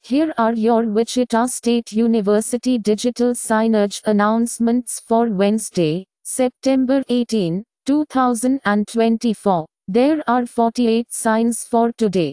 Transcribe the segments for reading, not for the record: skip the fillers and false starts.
Here are your Wichita State University digital signage announcements for Wednesday, September 18, 2024. There are 48 signs for today.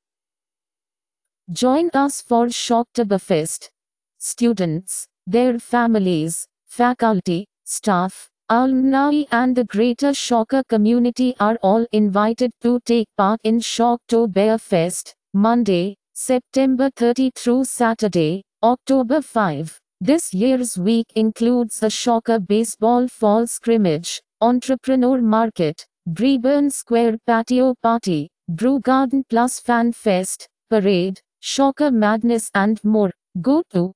Join us for Shocktoberfest. Students, their families, faculty, staff, alumni and the greater Shocker community are all invited to take part in Shocktoberfest, Monday, September 30 through Saturday, October 5. This year's week includes a Shocker baseball fall scrimmage, entrepreneur market, Breburn Square patio party, Brew Garden Plus Fan Fest, parade, Shocker Madness and more. Go to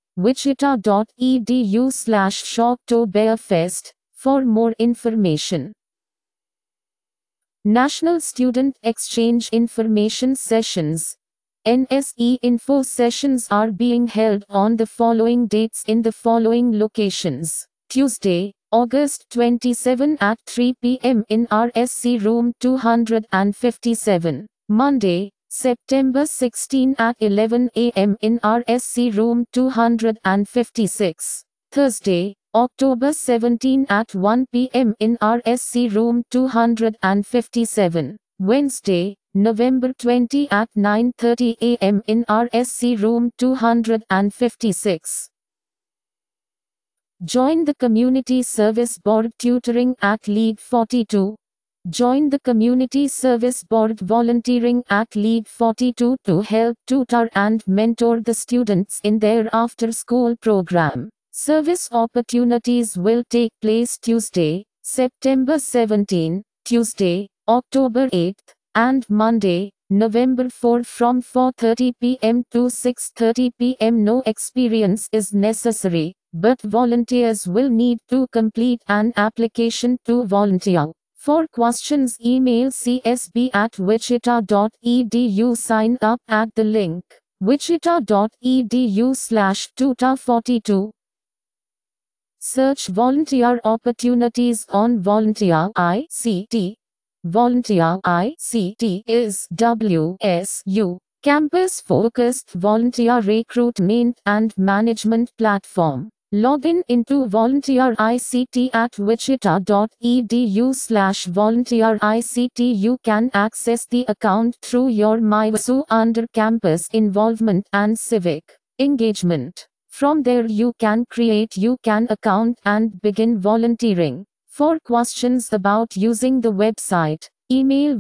wichita.edu/Shocktoberfest for more information. National Student Exchange Information Sessions. NSE Info sessions are being held on the following dates in the following locations. Tuesday, August 27 at 3 p.m. in RSC Room 257. Monday, September 16 at 11 a.m. in RSC Room 256. Thursday, October 17 at 1 p.m. in RSC Room 257. Wednesday, November 20 at 9:30 a.m. in RSC Room 256. Join the Community Service Board tutoring at Lead 42. Join the Community Service Board volunteering at Lead 42 to help tutor and mentor the students in their after-school program. Service opportunities will take place Tuesday, September 17, Tuesday, October 8, and Monday, November 4 from 4:30 p.m. to 6:30 p.m. No experience is necessary, but volunteers will need to complete an application to volunteer. For questions, email csb@wichita.edu. Sign up at the link wichita.edu/tutor42. Search volunteer opportunities on Volunteer ICT. Volunteer ICT is WSU campus-focused volunteer recruitment and management platform. Log in into Volunteer ICT at wichita.edu/volunteer ICT. You can access the account through your MyWSU under campus involvement and civic engagement. From there you can create an account and begin volunteering. For questions about using the website, email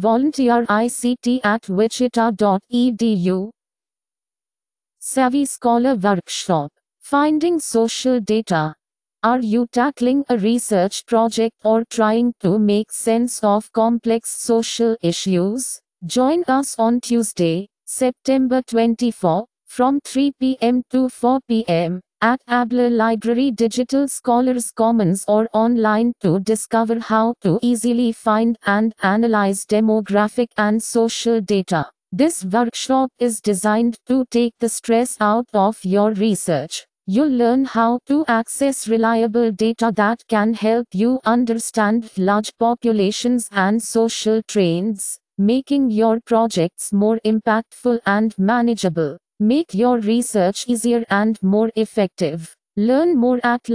volunteerict@wichita.edu. Savvy Scholar Workshop. Finding social data. Are you tackling a research project or trying to make sense of complex social issues? Join us on Tuesday, September 24, from 3 p.m. to 4 p.m. at Abler Library Digital Scholars Commons or online to discover how to easily find and analyze demographic and social data. This workshop is designed to take the stress out of your research. You'll learn how to access reliable data that can help you understand large populations and social trends, making your projects more impactful and manageable. Make your research easier and more effective. Learn more at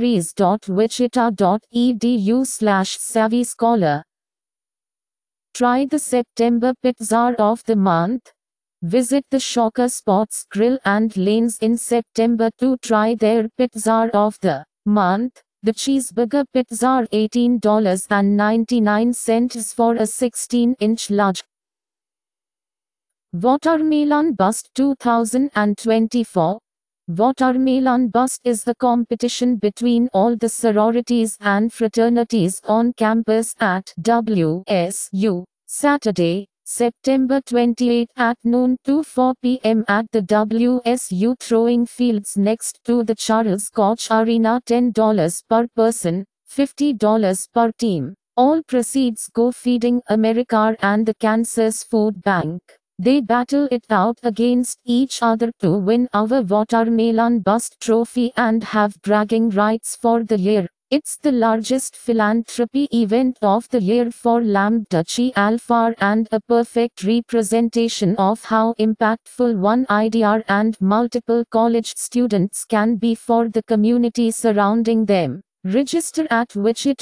libraries.wichita.edu/savvyscholar. Try the September Pizza of the month. Visit the Shocker Spots Grill and Lanes in September to try their Pizza of the month. The cheeseburger pizza $18.99 for a 16-inch large. Watermelon Bust 2024. Watermelon Bust is the competition between all the sororities and fraternities on campus at WSU. Saturday, September 28 at noon to 4 p.m. at the WSU throwing fields next to the Charles Koch Arena. $10 per person, $50 per team. All proceeds go Feeding America and the Kansas Food Bank. They battle it out against each other to win our Watermelon Bust trophy and have bragging rights for the year. It's the largest philanthropy event of the year for Lambda Chi Alpha and a perfect representation of how impactful one idea and multiple college students can be for the community surrounding them. Register at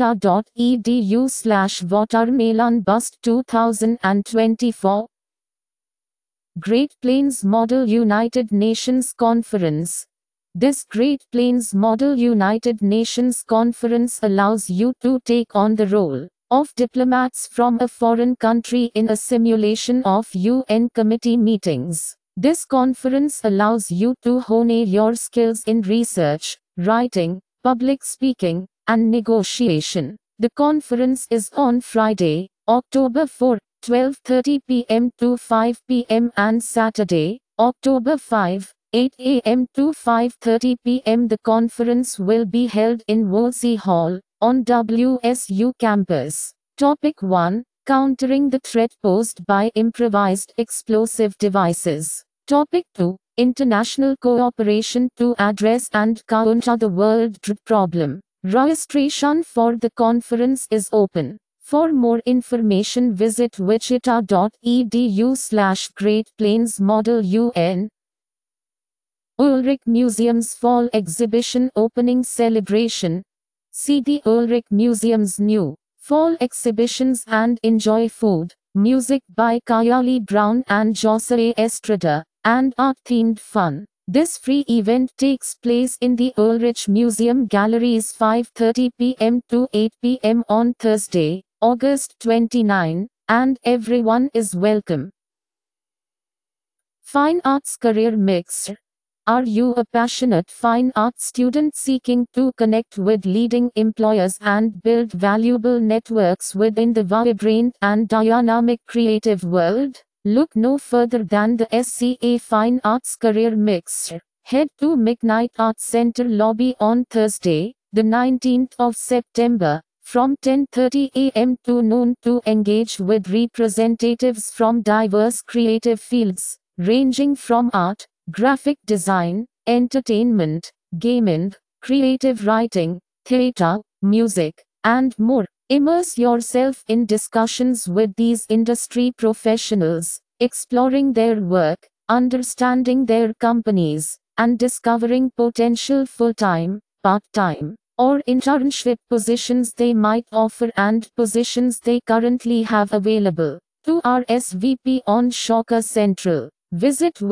wichita.edu/watermelonbust 2024. Great Plains Model United Nations Conference. This Great Plains Model United Nations Conference allows you to take on the role of diplomats from a foreign country in a simulation of UN committee meetings. This conference allows you to hone your skills in research, writing, public speaking, and negotiation. The conference is on Friday, October 4, 12:30 p.m. to 5 p.m. and Saturday, October 5, 8 a.m. to 5:30 p.m. The conference will be held in Woolsey Hall, on WSU campus. Topic 1. Countering the threat posed by improvised explosive devices. Topic 2. International cooperation to address and counter the world drug problem. Registration for the conference is open. For more information visit wichita.edu/Great Plains Model UN. Ulrich Museum's Fall Exhibition Opening Celebration. See the Ulrich Museum's new fall exhibitions and enjoy food, music by Kayali Brown and Jose Estrada, and art-themed fun. This free event takes place in the Ulrich Museum Galleries 5:30 p.m. to 8 p.m. on Thursday, August 29, and everyone is welcome. Fine Arts Career Mix. Are you a passionate fine arts student seeking to connect with leading employers and build valuable networks within the vibrant and dynamic creative world? Look no further than the SCA Fine Arts Career Mix. Head to McKnight Arts Center lobby on Thursday, the 19th of September, from 10:30 a.m. to noon to engage with representatives from diverse creative fields, ranging from art, graphic design, entertainment, gaming, creative writing, theater, music, and more. Immerse yourself in discussions with these industry professionals, exploring their work, understanding their companies, and discovering potential full-time, part-time, or internship positions they might offer and positions they currently have available. To RSVP on Shocker Central, visit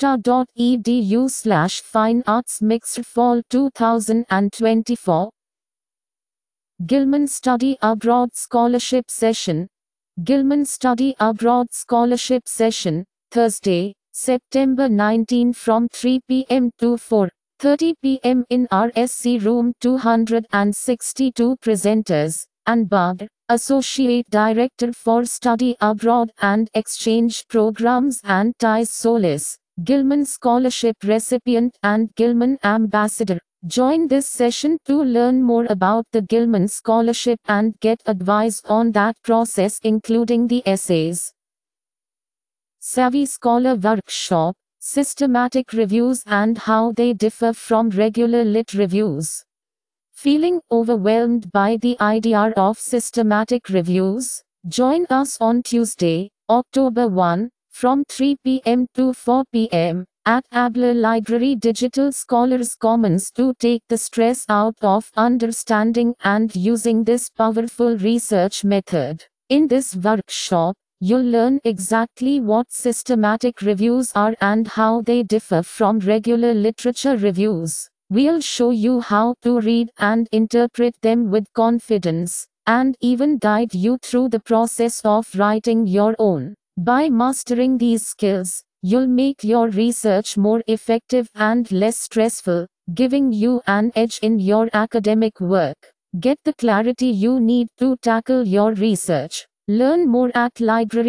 wichita.edu/fineartsmixer fall 2024. Gilman Study Abroad Scholarship Session. Gilman Study Abroad Scholarship Session, Thursday, September 19 from 3 p.m. to 4:30 p.m. in RSC Room 262. Presenters, Ann Bard, Associate Director for Study Abroad and Exchange Programs, and Thais Solis, Gilman Scholarship recipient and Gilman Ambassador. Join this session to learn more about the Gilman Scholarship and get advice on that process, including the essays. Savvy Scholar Workshop, Systematic Reviews and How They Differ from Regular Lit Reviews. Feeling overwhelmed by the idea of systematic reviews? Join us on Tuesday, October 1, from 3 p.m. to 4 p.m. at Abler Library Digital Scholars Commons to take the stress out of understanding and using this powerful research method. In this workshop, you'll learn exactly what systematic reviews are and how they differ from regular literature reviews. We'll show you how to read and interpret them with confidence, and even guide you through the process of writing your own. By mastering these skills, you'll make your research more effective and less stressful, giving you an edge in your academic work. Get the clarity you need to tackle your research. Learn more at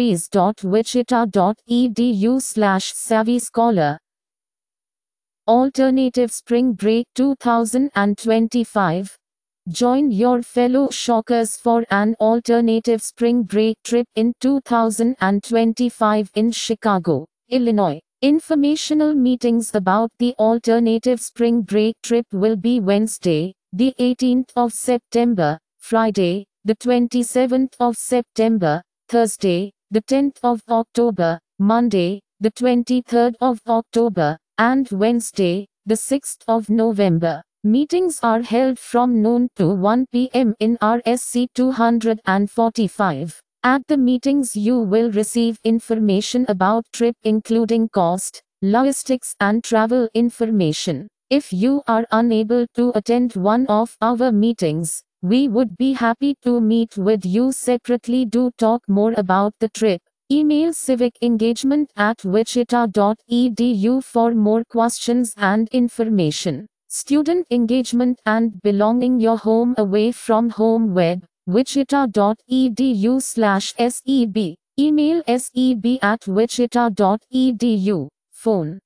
libraries.wichita.edu/savvyscholar. Alternative Spring Break 2025. Join your fellow Shockers for an alternative spring break trip in 2025 in Chicago, Illinois. Informational meetings about the alternative spring break trip will be Wednesday, the 18th of September, Friday, the 27th of September, Thursday, the 10th of October, Monday, the 23rd of October, and Wednesday, the 6th of November. Meetings are held from noon to 1 p.m. in RSC 245. At the meetings you will receive information about trip including cost, logistics and travel information. If you are unable to attend one of our meetings, we would be happy to meet with you separately to talk more about the trip. Email civicengagement@wichita.edu for more questions and information. Student engagement and belonging your home away from home web, wichita.edu/SEB. Email seb@wichita.edu. Phone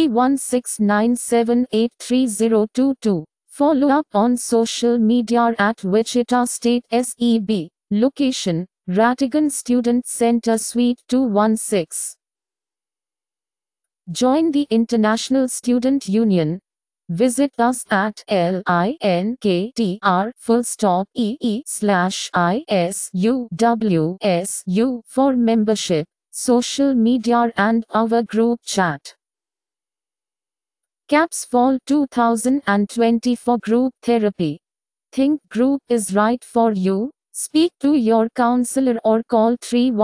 316-978-3022. Follow up on social media at Wichita State SEB. Location, Ratigan Student Center Suite 216. Join the International Student Union. Visit us at linktr.ee/ISUWSU for membership, social media and our group chat. CAPS Fall 2024 Group Therapy. Think group is right for you? Speak to your counselor or call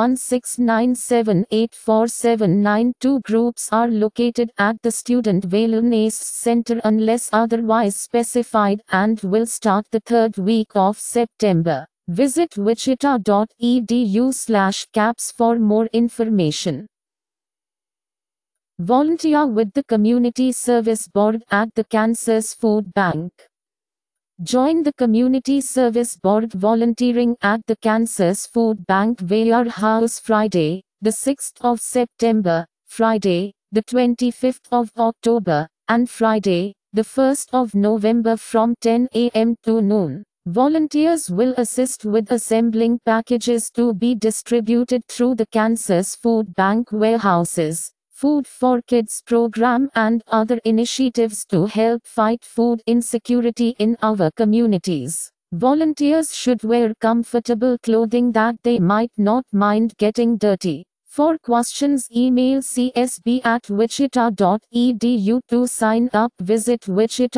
316-978-4792. Groups are located at the Student Wellness Center unless otherwise specified and will start the third week of September. Visit wichita.edu/CAPS for more information. Volunteer with the Community Service Board at the Kansas Food Bank. Join the Community Service Board volunteering at the Kansas Food Bank Warehouse Friday, the 6th of September, Friday, the 25th of October, and Friday, the 1st of November from 10 a.m. to noon. Volunteers will assist with assembling packages to be distributed through the Kansas Food Bank warehouses, Food for Kids program and other initiatives to help fight food insecurity in our communities. Volunteers should wear comfortable clothing that they might not mind getting dirty. For questions, email csb@wichita.edu to sign up. Visit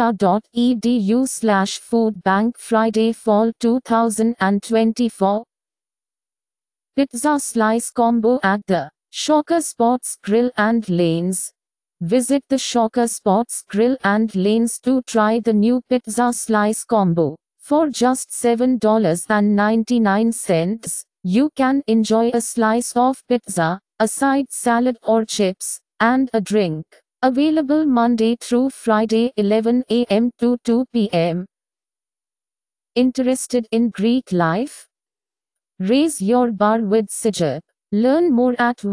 wichita.edu/foodbank. Friday, Fall 2024. Pizza Slice Combo at the Shocker Spots Grill and Lanes. Visit the Shocker Spots Grill and Lanes to try the new Pizza Slice Combo. For just $7.99, you can enjoy a slice of pizza, a side salad or chips, and a drink. Available Monday through Friday 11 a.m. to 2 p.m. Interested in Greek life? Raise your bar with Sigep. Learn more at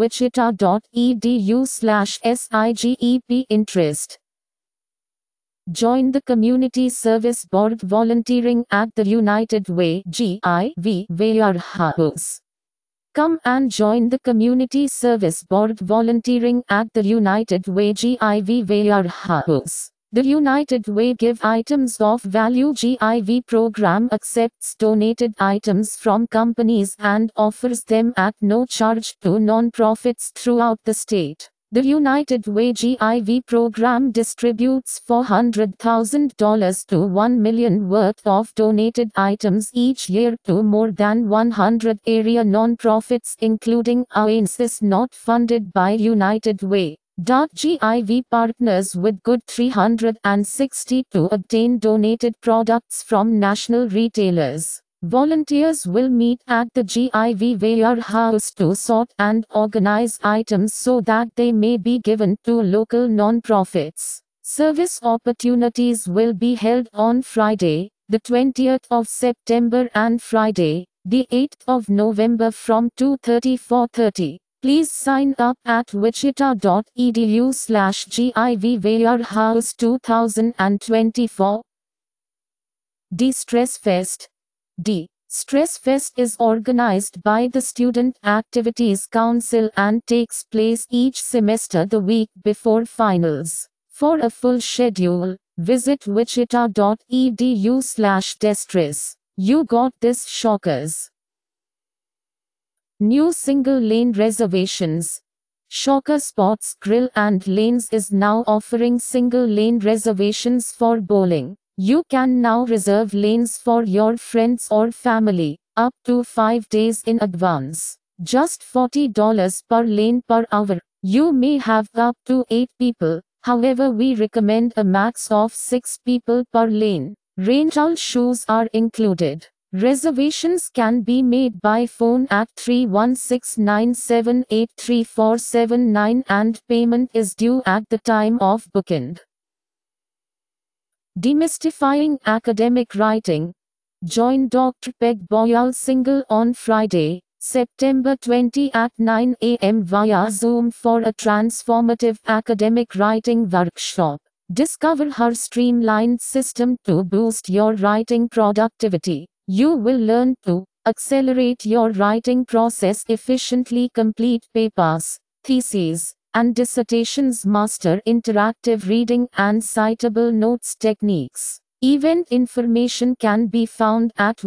wichita.edu/SIGEP. Interest. Join the Community Service Board volunteering at the United Way GIV warehouse. Come and join the Community Service Board volunteering at the United Way GIV warehouse. The United Way Give Items of Value GIV program accepts donated items from companies and offers them at no charge to non-profits throughout the state. The United Way GIV program distributes $400,000 to $1 million worth of donated items each year to more than 100 area non-profits including ANSYS not funded by United Way. GIV partners with Good 360 to obtain donated products from national retailers. Volunteers will meet at the GIV warehouse to sort and organize items so that they may be given to local nonprofits. Service opportunities will be held on Friday, the 20th of September and Friday, the 8th of November from 2:30 to 4:30. Please sign up at wichita.edu/GIV warehouse 2024. De-Stress Fest. De-Stress Fest is organized by the Student Activities Council and takes place each semester the week before finals. For a full schedule, Visit wichita.edu/distress. You got this, shockers. New single lane reservations. Shocker Spots Grill and Lanes is now offering single lane reservations for bowling. You can now reserve lanes for your friends or family, up to 5 days in advance. Just $40 per lane per hour. You may have up to 8 people, however, we recommend a max of 6 people per lane. Rental shoes are included. Reservations can be made by phone at 316-978-3479 and payment is due at the time of booking. Demystifying academic writing. Join Dr. Peg Boyle Single on Friday, September 20 at 9 a.m. via Zoom for a transformative academic writing workshop. Discover her streamlined system to boost your writing productivity. You will learn to accelerate your writing process efficiently, complete papers, theses, and dissertations, master interactive reading and citable notes techniques. Event information can be found at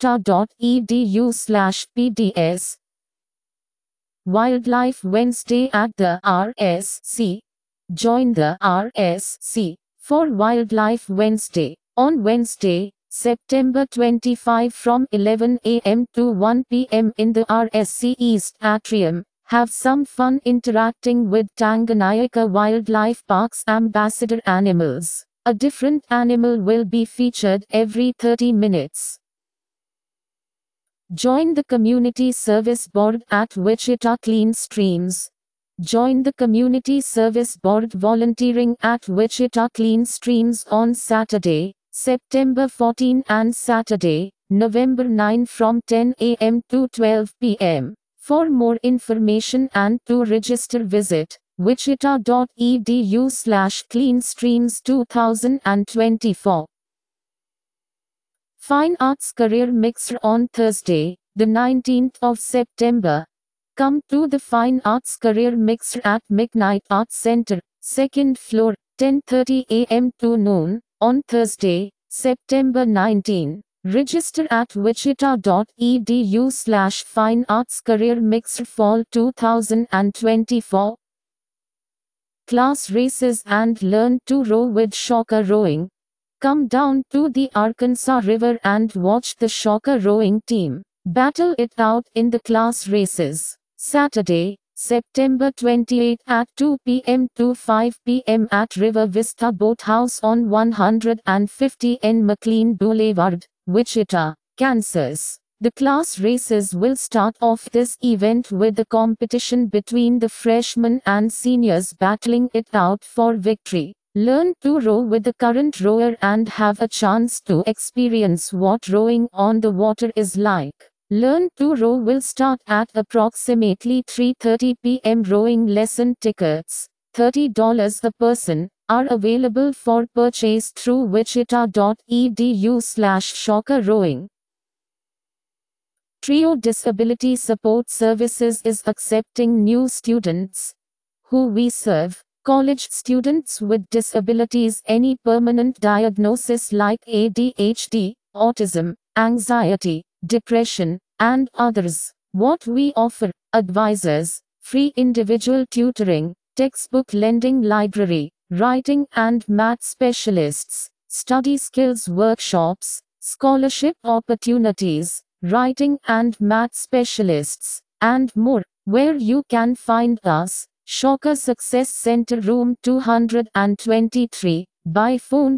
wichita.edu/PDS. Wildlife Wednesday at the RSC. Join the RSC for Wildlife Wednesday on Wednesday, September 25 from 11 a.m. to 1 p.m. in the RSC East Atrium. Have some fun interacting with Tanganyika Wildlife Park's ambassador animals. A different animal will be featured every 30 minutes. Join the Community Service Board at Wichita Clean Streams. Join the Community Service Board volunteering at Wichita Clean Streams on Saturday, September 14 and Saturday, November 9 from 10 a.m. to 12 p.m. For more information and to register, visit wichita.edu/cleanstreams2024. Fine Arts Career Mixer on Thursday, the 19th of September. Come to the Fine Arts Career Mixer at McKnight Arts Center, 2nd floor, 10:30 a.m. to noon, on Thursday, September 19. Register at wichita.edu/Fine Arts Career Mixer Fall 2024. Class races and learn to row with Shocker Rowing. Come down to the Arkansas River and watch the Shocker Rowing team battle it out in the class races. Saturday, September 28 at 2 p.m. to 5 p.m. at River Vista Boathouse on 150 N McLean Boulevard, Wichita, Kansas. The class races will start off this event with a competition between the freshmen and seniors battling it out for victory. Learn to row with the current rower and have a chance to experience what rowing on the water is like. Learn to Row will start at approximately 3:30 p.m. Rowing lesson tickets, $30 a person, are available for purchase through wichita.edu/Shocker Rowing. Trio Disability Support Services is accepting new students. Who we serve: college students with disabilities, any permanent diagnosis like ADHD, autism, anxiety, depression, and others. What we offer: advisors, free individual tutoring, textbook lending, library, writing and math specialists, study skills workshops, scholarship opportunities, writing and math specialists, and more. Where you can find us: Shocker Success Center, room 223, by phone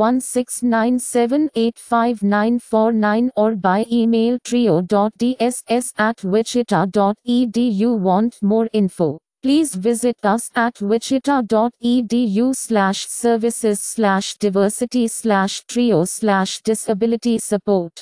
316-978-5949 or by email trio.dss@wichita.edu. Want more info? Please visit us at wichita.edu/services/diversity/trio/disability support.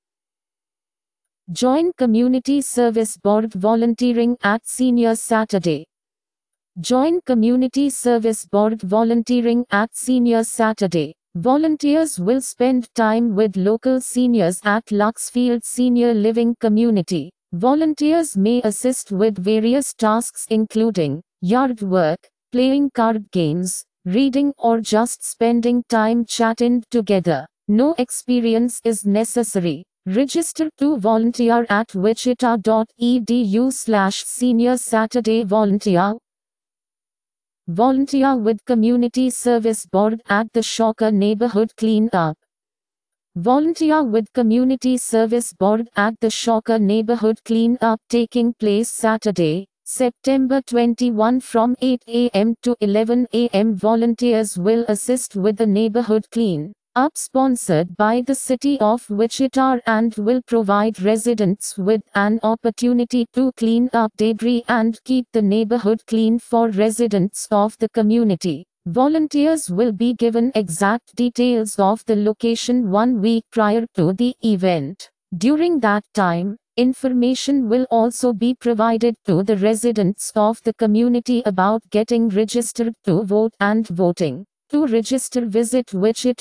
Join Community Service Board volunteering at Senior Saturday. Join Community Service Board volunteering at Senior Saturday. Volunteers will spend time with local seniors at Luxfield Senior Living Community. Volunteers may assist with various tasks including yard work, playing card games, reading, or just spending time chatting together. No experience is necessary. Register to volunteer at wichita.edu/senior Saturday volunteer. Volunteer with Community Service Board at the Shocker Neighborhood Cleanup. Volunteer with Community Service Board at the Shocker Neighborhood Cleanup taking place Saturday, September 21 from 8 a.m. to 11 a.m. Volunteers will assist with the neighborhood clean up sponsored by the City of Wichita and will provide residents with an opportunity to clean up debris and keep the neighborhood clean for residents of the community. Volunteers will be given exact details of the location 1 week prior to the event. During that time, information will also be provided to the residents of the community about getting registered to vote and voting. To register, visit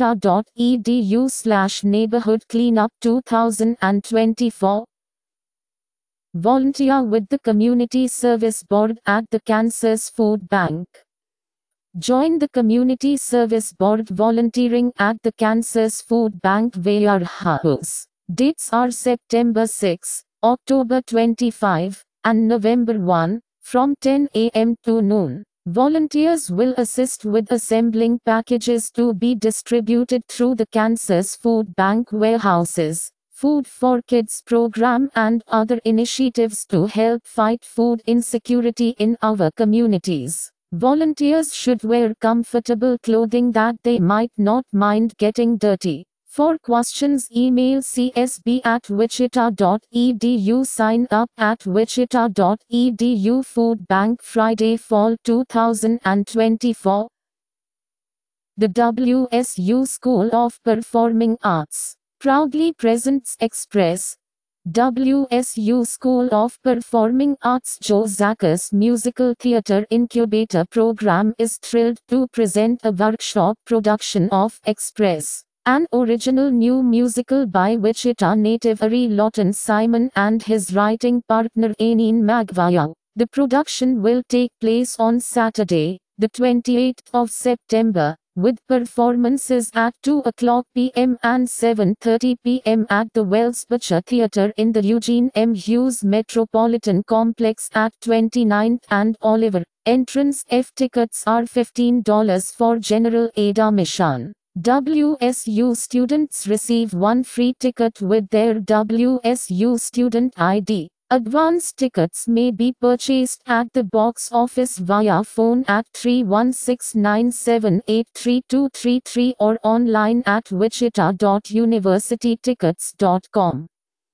wichita.edu/neighborhood-cleanup 2024. Volunteer with the Community Service Board at the Kansas Food Bank. Join the Community Service Board volunteering at the Kansas Food Bank warehouse. Dates are September 6, October 25, and November 1, from 10 a.m. to noon. Volunteers will assist with assembling packages to be distributed through the Kansas Food Bank warehouses, Food for Kids program, and other initiatives to help fight food insecurity in our communities. Volunteers should wear comfortable clothing that they might not mind getting dirty. For questions, email csb@wichita.edu. Sign up at wichita.edu. Food Bank Friday, Fall 2024. The WSU School of Performing Arts proudly presents Express. WSU School of Performing Arts Joe Zakis Musical Theater Incubator Program is thrilled to present a workshop production of Express, an original new musical by Wichita native Ari Lawton Simon and his writing partner Anine Magvaya. The production will take place on Saturday, the 28th of September, with performances at 2:00 p.m. and 7:30 p.m. at the Wells Butcher Theater in the Eugene M. Hughes Metropolitan Complex at 29th and Oliver. Entrance F tickets are $15 for general admission. WSU students receive one free ticket with their WSU student ID. Advance tickets may be purchased at the box office via phone at 316-978-3233 or online at wichita.universitytickets.com.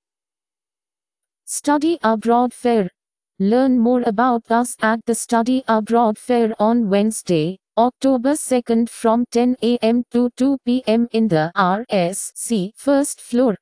Study Abroad Fair. Learn more about us at the Study Abroad Fair on Wednesday, October 2nd from 10 a.m. to 2 p.m. in the RSC first floor.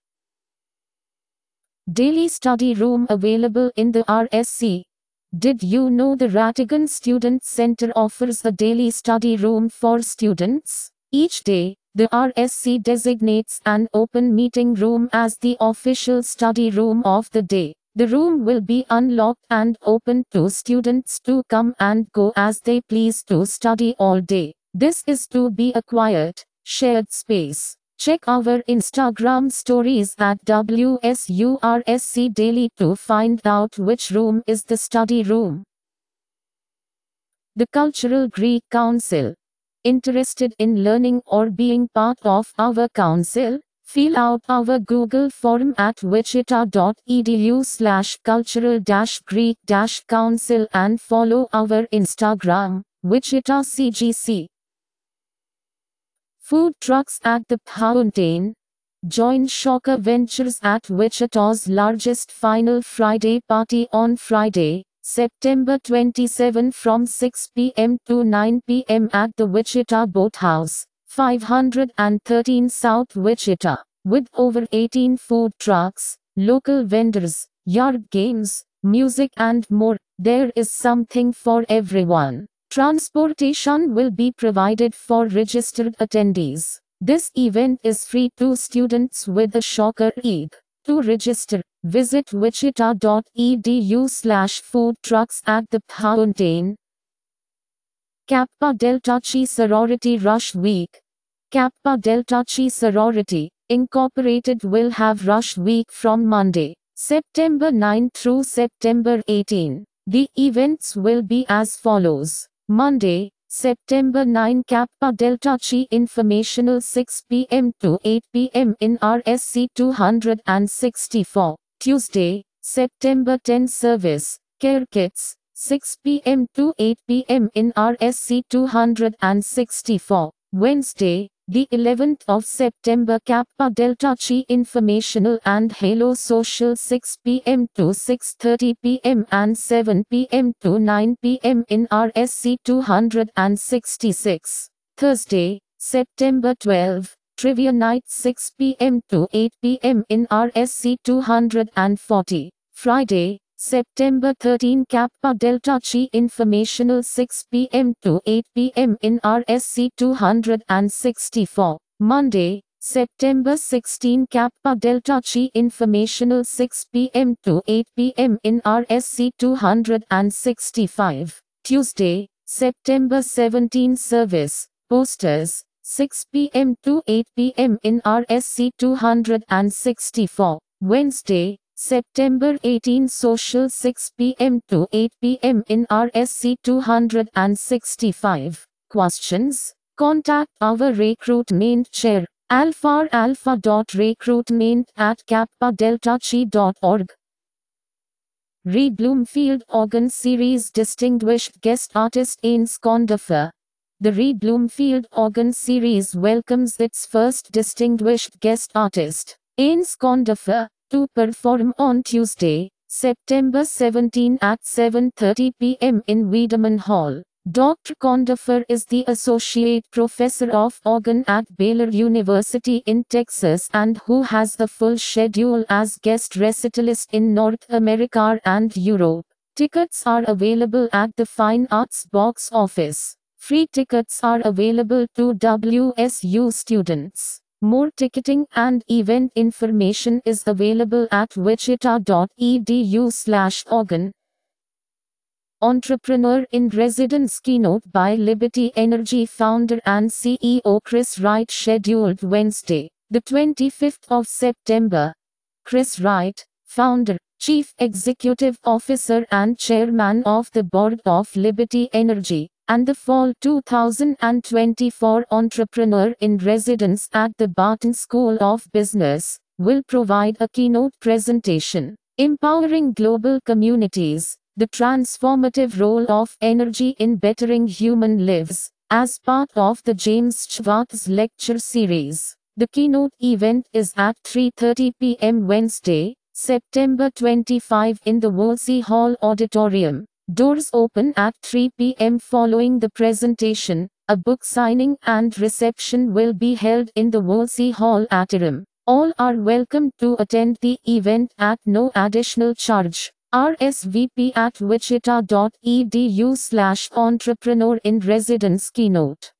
Daily study room available in the RSC. Did you know the Ratigan Student Center offers a daily study room for students? Each day, the RSC designates an open meeting room as the official study room of the day. The room will be unlocked and open to students to come and go as they please to study all day. This is to be a quiet, shared space. Check our Instagram stories at WSURSC Daily to find out which room is the study room. The Cultural Greek Council. Interested in learning or being part of our council? Fill out our Google form at wichita.edu/cultural-greek-council and follow our Instagram, Wichita CGC. Food trucks at the Fountain. Join Shocker Ventures at Wichita's largest Final Friday party on Friday, September 27 from 6 p.m. to 9 p.m. at the Wichita Boathouse, 513 South Wichita. With over 18 food trucks, local vendors, yard games, music and more, there is something for everyone. Transportation will be provided for registered attendees. This event is free to students with a Shocker ID. To register, visit wichita.edu/foodtrucks at the Fountain. Kappa Delta Chi Sorority Rush Week. Kappa Delta Chi Sorority, Incorporated will have Rush Week from Monday, September 9 through September 18. The events will be as follows. Monday, September 9, Kappa Delta Chi Informational 6 p.m. to 8 p.m. in RSC 264. Tuesday, September 10, Service, Care Kits, 6 p.m. to 8 p.m. in RSC 264. Wednesday, the 11th of September, Kappa Delta Chi Informational and Halo Social 6 p.m. to 6:30 p.m. and 7 p.m. to 9 p.m. in RSC 266. Thursday, September 12, Trivia Night 6 p.m. to 8 p.m. in RSC 240. Friday, September 13, Kappa Delta Chi Informational 6 p.m. to 8 p.m. in RSC 264. Monday, September 16, Kappa Delta Chi Informational 6 p.m. to 8 p.m. in RSC 265. Tuesday, September 17, Service, Posters, 6 p.m. to 8 p.m. in RSC 264. Wednesday, September 18, Social 6 p.m. to 8 p.m. in RSC 265. Questions? Contact our recruitment chair, alpha.recruitment@kappadeltachi.org. Reed Bloomfield Organ Series Distinguished Guest Artist Ains Condoffer. The Reed Bloomfield Organ Series welcomes its first distinguished guest artist, Ains Condoffer, to perform on Tuesday, September 17 at 7:30 p.m. in Wiedemann Hall. Dr. Condoffer is the Associate Professor of Organ at Baylor University in Texas and who has a full schedule as guest recitalist in North America and Europe. Tickets are available at the Fine Arts Box Office. Free tickets are available to WSU students. More ticketing and event information is available at wichita.edu/organ. Entrepreneur in Residence Keynote by Liberty Energy founder and CEO Chris Wright scheduled Wednesday, the 25th of September. Chris Wright, founder, Chief Executive Officer and Chairman of the Board of Liberty Energy, and the Fall 2024 Entrepreneur in Residence at the Barton School of Business, will provide a keynote presentation, Empowering Global Communities, the Transformative Role of Energy in Bettering Human Lives, as part of the James Schwartz Lecture Series. The keynote event is at 3:30 p.m. Wednesday, September 25 in the Woolsey Hall Auditorium. Doors open at 3 p.m. Following the presentation. A book signing and reception will be held in the Woolsey Hall Atrium. All are welcome to attend the event at no additional charge. RSVP at wichita.edu/entrepreneur in residence keynote.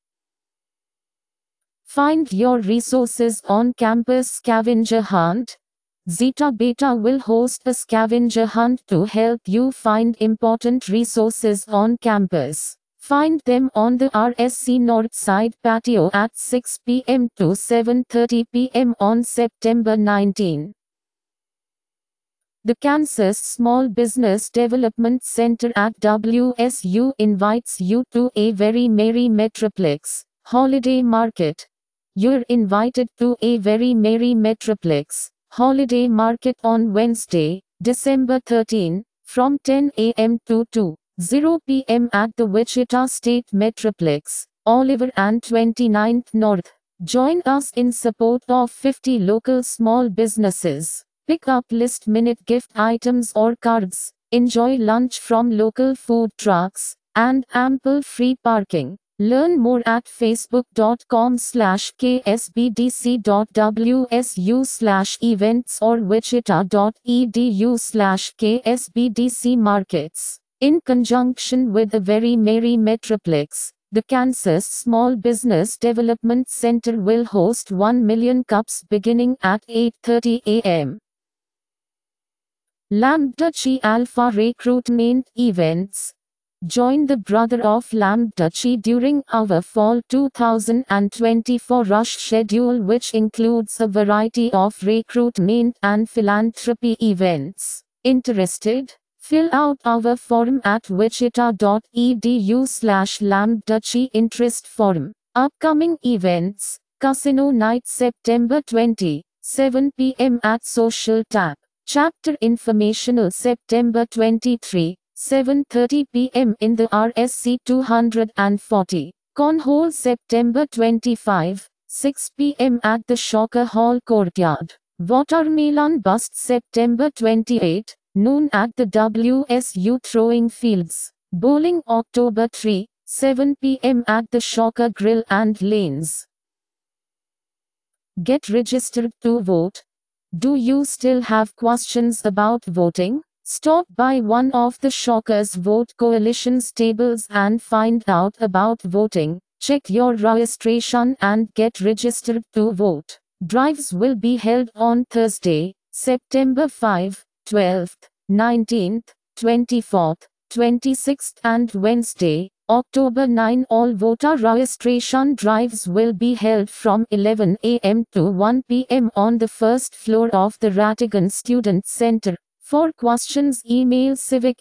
Find your resources on campus scavenger hunt. Zeta Beta will host a scavenger hunt to help you find important resources on campus. Find them on the RSC Northside patio at 6 p.m. to 7:30 p.m. on September 19. The Kansas Small Business Development Center at WSU invites you to a very merry Metroplex holiday market. You're invited to a very merry Metroplex holiday market on Wednesday, December 13, from 10 a.m. to 2:00 p.m. at the Wichita State Metroplex, Oliver and 29th North. Join us in support of 50 local small businesses. Pick up last-minute gift items or cards, enjoy lunch from local food trucks, and ample free parking. Learn more at facebook.com/ksbdc.wsu/events or wichita.edu/ksbdcmarkets. In conjunction with the Very Merry Metroplex, the Kansas Small Business Development Center will host 1 million cups beginning at 8:30 a.m. Lambda Chi Alpha Recruitment Events. Join the Brother of Lambda Chi during our fall 2024 Rush schedule, which includes a variety of recruitment and philanthropy events. Interested? Fill out our form at wichita.edu/Lambda Chi interest form. Upcoming events: Casino Night September 20, 7 p.m. at Social Tap. Chapter Informational September 23, 7:30 p.m. in the RSC 240. Cornhole September 25, 6 p.m. at the Shocker Hall Courtyard. Watermelon Bust September 28, noon at the WSU Throwing Fields. Bowling October 3, 7 p.m. at the Shocker Grill and Lanes. Get registered to vote. Do you still have questions about voting? Stop by one of the Shockers Vote Coalition's tables and find out about voting. Check your registration and get registered to vote. Drives will be held on Thursday, September 5, 12th, 19th, 24th, 26th and Wednesday, October 9. All voter registration drives will be held from 11 a.m. to 1 p.m. on the first floor of the Rattigan Student Center. For questions, email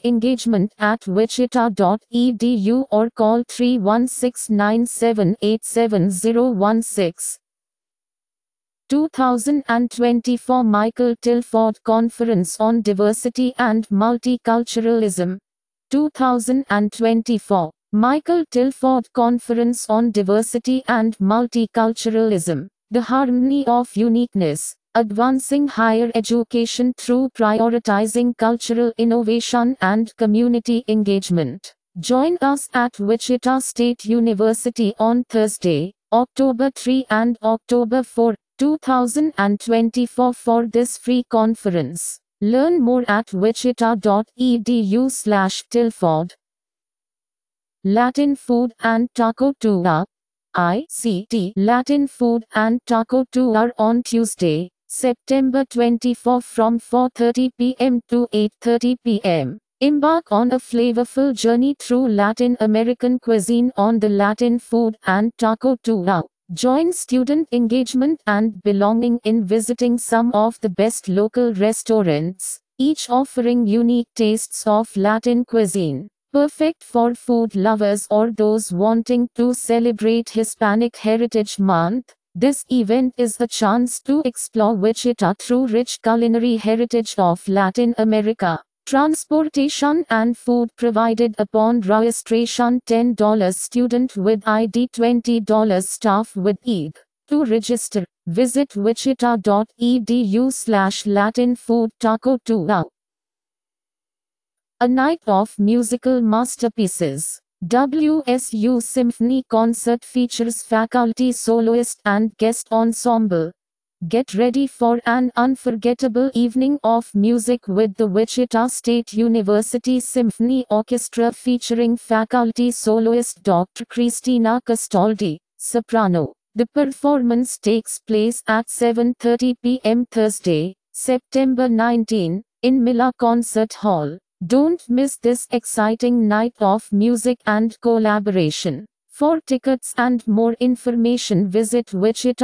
civicengagement@wichita.edu or call 316-978-7016. 2024 Michael Tilford Conference on Diversity and Multiculturalism. 2024 Michael Tilford Conference on Diversity and Multiculturalism. The Harmony of Uniqueness. Advancing higher education through prioritizing cultural innovation and community engagement. Join us at Wichita State University on Thursday, October 3 and October 4, 2024 for this free conference. Learn more at wichita.edu/Tilford. Latin Food and Taco Tour. ICT Latin Food and Taco Tour on Tuesday, September 24 from 4:30 p.m. to 8:30 p.m. Embark on a flavorful journey through Latin American cuisine on the Latin Food and Taco Tour. Join student engagement and belonging in visiting some of the best local restaurants, each offering unique tastes of Latin cuisine. Perfect for food lovers or those wanting to celebrate Hispanic Heritage Month. This event is a chance to explore Wichita through rich culinary heritage of Latin America. Transportation and food provided upon registration. $10 student with ID, $20 staff with ID. To register, visit wichita.edu/Latin Food Taco Tour. A night of musical masterpieces. WSU Symphony Concert features faculty soloist and guest ensemble. Get ready for an unforgettable evening of music with the Wichita State University Symphony Orchestra featuring faculty soloist Dr. Christina Castaldi, soprano. The performance takes place at 7:30 p.m. Thursday, September 19, in Miller Concert Hall. Don't miss this exciting night of music and collaboration. For tickets and more information, visit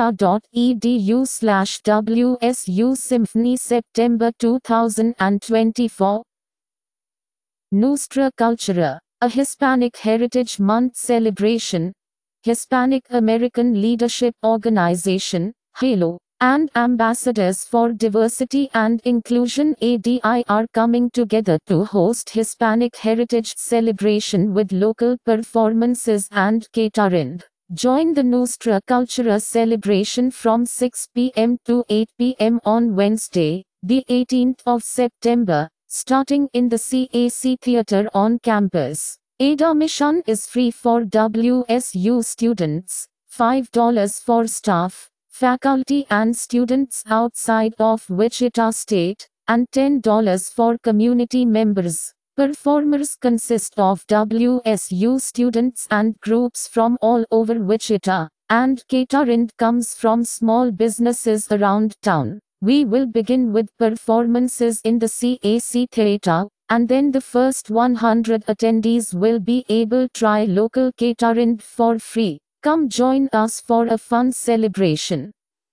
wichita.edu/WSU Symphony. September 2024. Nostra Cultura, a Hispanic Heritage Month celebration. Hispanic American Leadership Organization, HALO, and Ambassadors for Diversity and Inclusion ADI are coming together to host Hispanic Heritage Celebration with local performances and catering. Join the Nostra Cultura celebration from 6 p.m. to 8 p.m. on Wednesday, the 18th of September, starting in the CAC Theater on campus. Admission is free for WSU students, $5 for staff, faculty and students outside of Wichita State, and $10 for community members. Performers consist of WSU students and groups from all over Wichita, and catering comes from small businesses around town. We will begin with performances in the CAC Theater, and then the first 100 attendees will be able try local catering for free. Come join us for a fun celebration.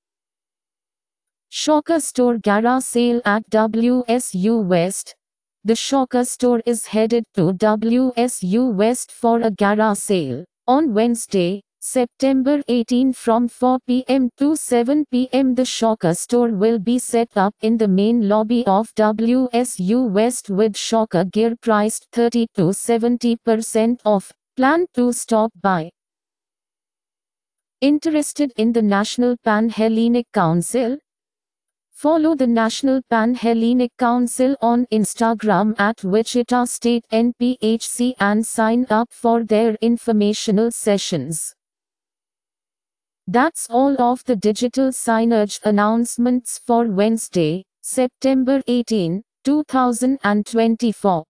Shocker Store Garage Sale at WSU West. The Shocker Store is headed to WSU West for a garage sale on Wednesday, September 18 from 4 p.m. to 7 p.m. The Shocker Store will be set up in the main lobby of WSU West with Shocker gear priced 30 to 70% off. Plan to stop by. Interested in the National Pan-Hellenic Council? Follow the National Pan-Hellenic Council on Instagram at Wichita State NPHC and sign up for their informational sessions. That's all of the digital signage announcements for Wednesday, September 18, 2024.